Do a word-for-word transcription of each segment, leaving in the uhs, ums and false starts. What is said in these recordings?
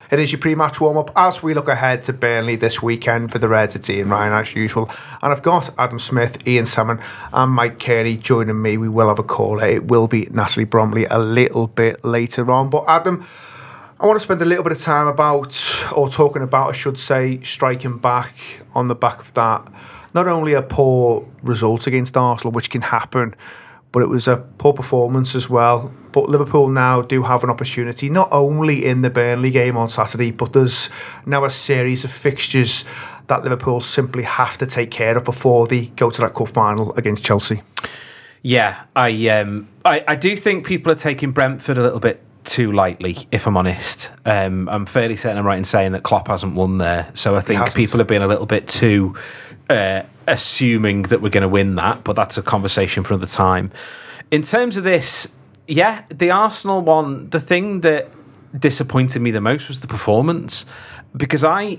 It is your pre-match warm-up as we look ahead to Burnley this weekend for the Reds. It's Ian Ryan as usual. And I've got Adam Smith, Ian Salmon and Mike Kearney joining me. We will have a caller. It will be Natalie Bromley a little bit later on. But Adam, I want to spend a little bit of time about, or talking about, I should say, striking back on the back of that. Not only a poor result against Arsenal, which can happen, but it was a poor performance as well. But Liverpool now do have an opportunity, not only in the Burnley game on Saturday, but there's now a series of fixtures that Liverpool simply have to take care of before they go to that cup final against Chelsea. Yeah, I um, I, I do think people are taking Brentford a little bit too lightly, if I'm honest. Um, I'm fairly certain I'm right in saying that Klopp hasn't won there. So I think people have been a little bit too uh, assuming that we're going to win that, but that's a conversation for another time. In terms of this, yeah, the Arsenal one, the thing that disappointed me the most was the performance. Because I,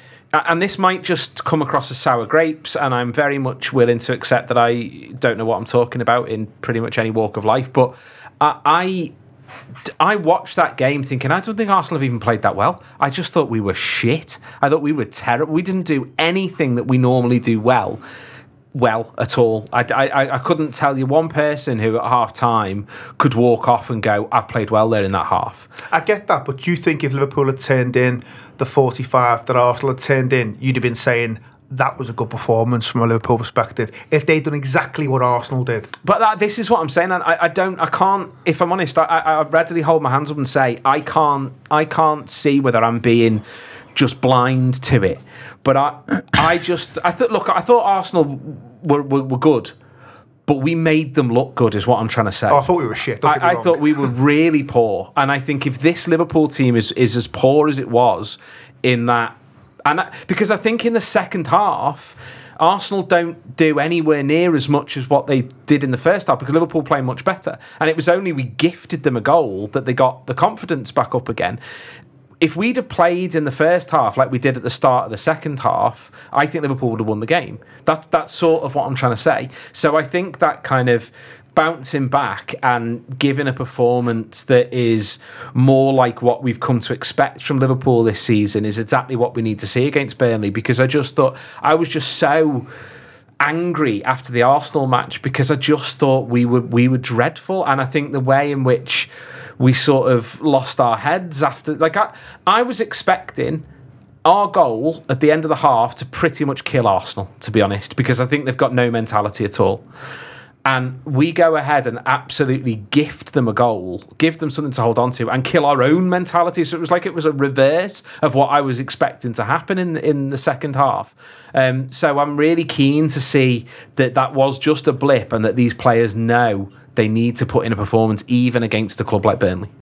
and this might just come across as sour grapes, and I'm very much willing to accept that I don't know what I'm talking about in pretty much any walk of life, but I... I I watched that game thinking, I don't think Arsenal have even played that well. I just thought we were shit. I thought we were terrible. We didn't do anything that we normally do well, well at all. I, I, I couldn't tell you one person who at half time could walk off and go, I've played well there in that half. I get that, but do you think if Liverpool had turned in the forty-five that Arsenal had turned in, you'd have been saying, that was a good performance from a Liverpool perspective if they'd done exactly what Arsenal did? But that, this is what I'm saying. I, I don't, I can't. If I'm honest, I, I readily hold my hands up and say I can't. I can't see whether I'm being just blind to it. But I, I just, I thought. Look, I thought Arsenal were, were were good, but we made them look good. Is what I'm trying to say. Oh, I thought we were shit. I, I thought we were really poor, and I think if this Liverpool team is is as poor as it was in that. And I, because I think in the second half, Arsenal don't do anywhere near as much as what they did in the first half because Liverpool play much better. And it was only we gifted them a goal that they got the confidence back up again. If we'd have played in the first half like we did at the start of the second half, I think Liverpool would have won the game. That, that's sort of what I'm trying to say. So I think that kind of bouncing back and giving a performance that is more like what we've come to expect from Liverpool this season is exactly what we need to see against Burnley, because I just thought I was just so angry after the Arsenal match because I just thought we were we were dreadful, and I think the way in which we sort of lost our heads after, like I, I was expecting our goal at the end of the half to pretty much kill Arsenal, to be honest, because I think they've got no mentality at all. And we go ahead and absolutely gift them a goal, give them something to hold on to, and kill our own mentality. So it was like it was a reverse of what I was expecting to happen in in the second half. Um, so I'm really keen to see that that was just a blip and that these players know they need to put in a performance even against a club like Burnley.